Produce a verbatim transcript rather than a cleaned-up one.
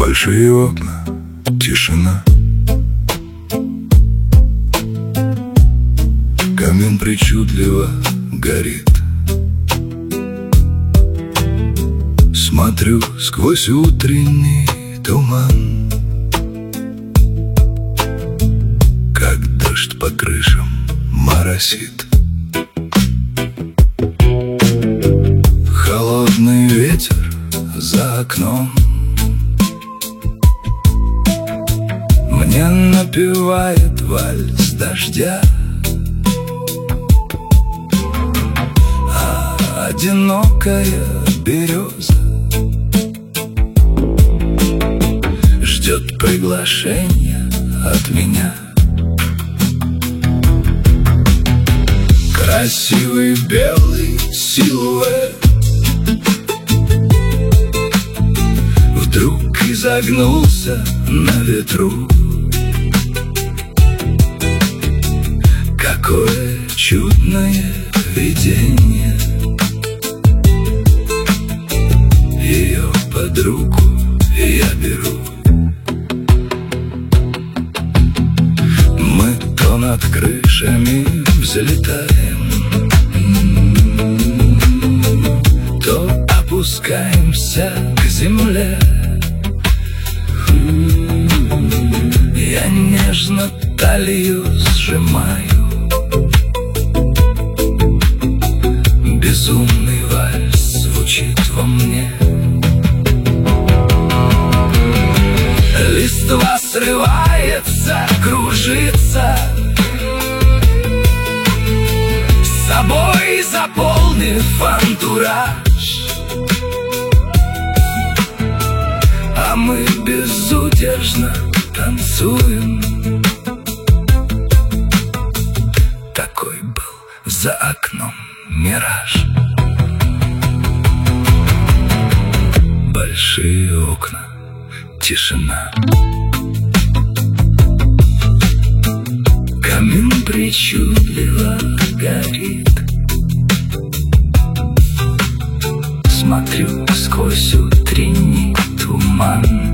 Большие окна, тишина. Камин причудливо горит. Смотрю сквозь утренний туман, как дождь по крышам моросит. Холодный ветер за окном мне напевает вальс дождя, а одинокая береза ждет приглашения от меня. Красивый белый силуэт вдруг изогнулся на ветру. Какое чудное видение! Ее под руку я беру. Мы то над крышами взлетаем, то опускаемся к земле. Я нежно талию сжимаю, безумный вальс звучит во мне. Листва срывается, кружится, с собой заполнив антураж, а мы безудержно танцуем. Такой был за окном мираж. Большие окна, тишина. Камин причудливо горит. Смотрю сквозь утренний туман,